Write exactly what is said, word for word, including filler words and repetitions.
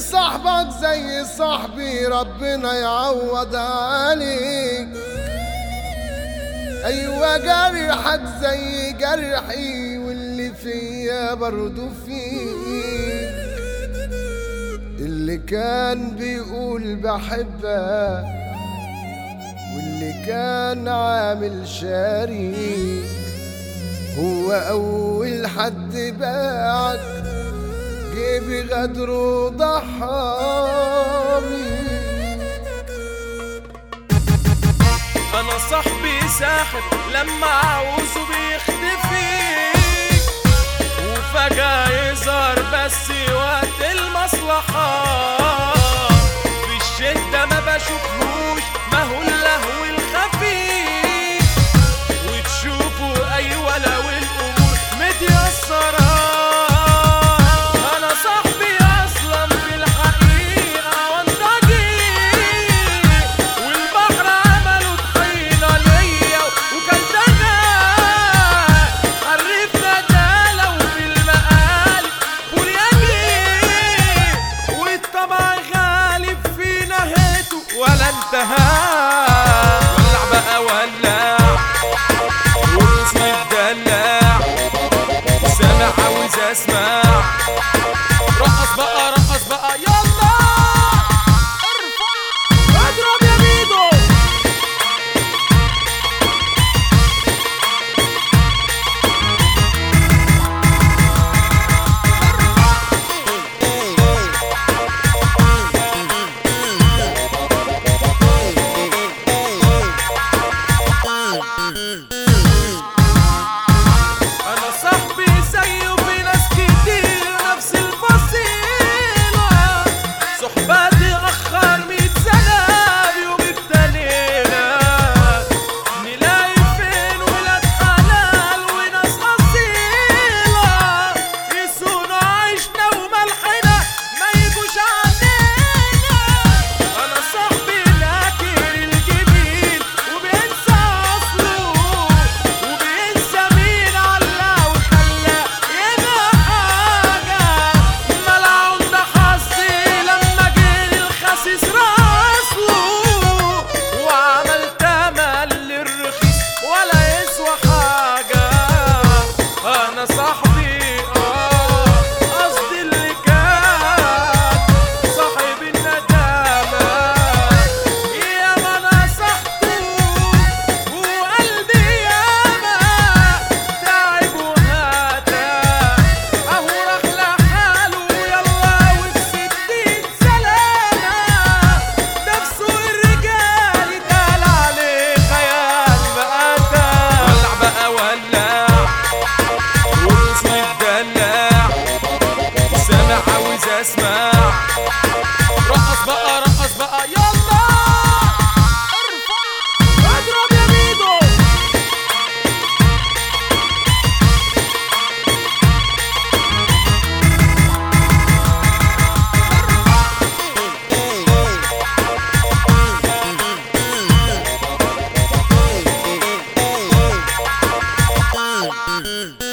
صاحبك زي صاحبي ربنا يعوض عليك. ايوه جرحك زي جرحي واللي فيا برضو فيك. اللي كان بيقول بحبك واللي كان عامل شريك هو اول حد باعك جيبي غدر وضحامي. انا صاحبي ساحر لما عاوزه بيختفي وفجأة يظهر بس وقت المصلحة. في الشدة ما بشوفهوش ما هو اللهو الخفيف وتشوفوا ايوه لو الامور متيسرة. ولع بقى ولع واسمي الدلع سامع عاوز اسمع. رقص بقى رقص بقى يلا ارفع اضرب يا ميدو. أنا صاحبي زيه في ناس كتير نفس الفصيلة صحباتي أخر مية سنة بيوم ابتلينا نلاقي فين ولاد حلال وناس أصيلة يسونا عيشنا وملحنا ما يجوش علينا. أنا صاحبي لاكر الجميل وبينسى أصله وبينسى مين علّا وخلّى يبقى حاجة. ملعون ده حظي لما جه الخسيس راسله وعملت أمل للرخيص ولا يسوى حاجة. أنا صاحبي آه قصدي اللي كان صاحب الندامة ياما نصحته وقلبي ياما تعب وهدى أهو راح لحاله يلا وبستين سلامة. نفسه الرجال اتقال عليه خيال مآتة. ولع بقى ولع واسمي الدلع سامع عاوز اسمع. رقص بقى رقص بقى يلا ارفع اضرب يا ميدو. Mm-hmm.